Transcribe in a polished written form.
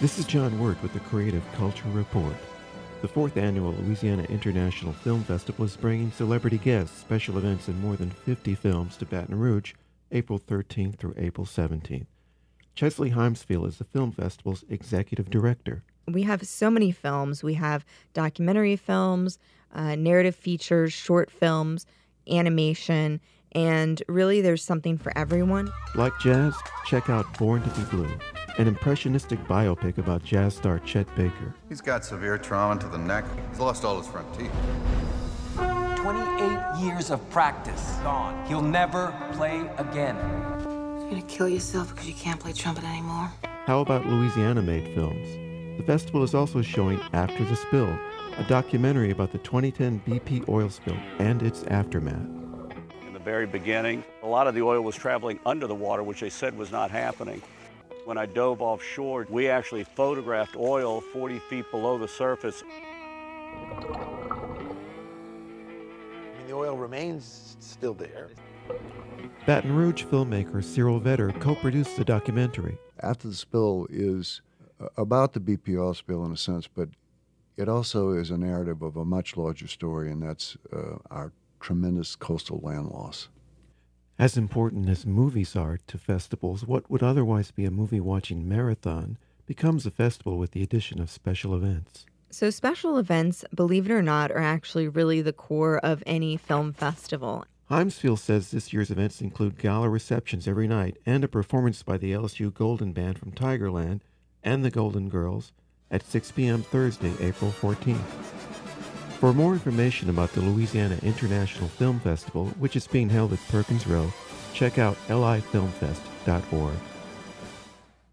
This is John Wirt with the Creative Culture Report. The 4th Annual Louisiana International Film Festival is bringing celebrity guests, special events, and more than 50 films to Baton Rouge, April 13th through April 17th. Chesley Heimsfield is the film festival's executive director. We have so many films. We have documentary films, narrative features, short films, animation, and really there's something for everyone. Like jazz? Check out Born to Be Blue, an impressionistic biopic about jazz star Chet Baker. He's got severe trauma to the neck. He's lost all his front teeth. 28 years of practice gone. He'll never play again. You're gonna kill yourself because you can't play trumpet anymore? How about Louisiana-made films? The festival is also showing After the Spill, a documentary about the 2010 BP oil spill and its aftermath. In the very beginning, a lot of the oil was traveling under the water, which they said was not happening. When I dove offshore, we actually photographed oil 40 feet below the surface. The oil remains still there. Baton Rouge filmmaker Cyril Vetter co-produced the documentary. After the Spill is about the BP oil spill in a sense, but it also is a narrative of a much larger story, and that's our tremendous coastal land loss. As important as movies are to festivals, what would otherwise be a movie-watching marathon becomes a festival with the addition of special events. So special events, believe it or not, are actually really the core of any film festival. Heimsfield says this year's events include gala receptions every night and a performance by the LSU Golden Band from Tigerland and the Golden Girls at 6 p.m. Thursday, April 14th. For more information about the Louisiana International Film Festival, which is being held at Perkins Row, check out lifilmfest.org.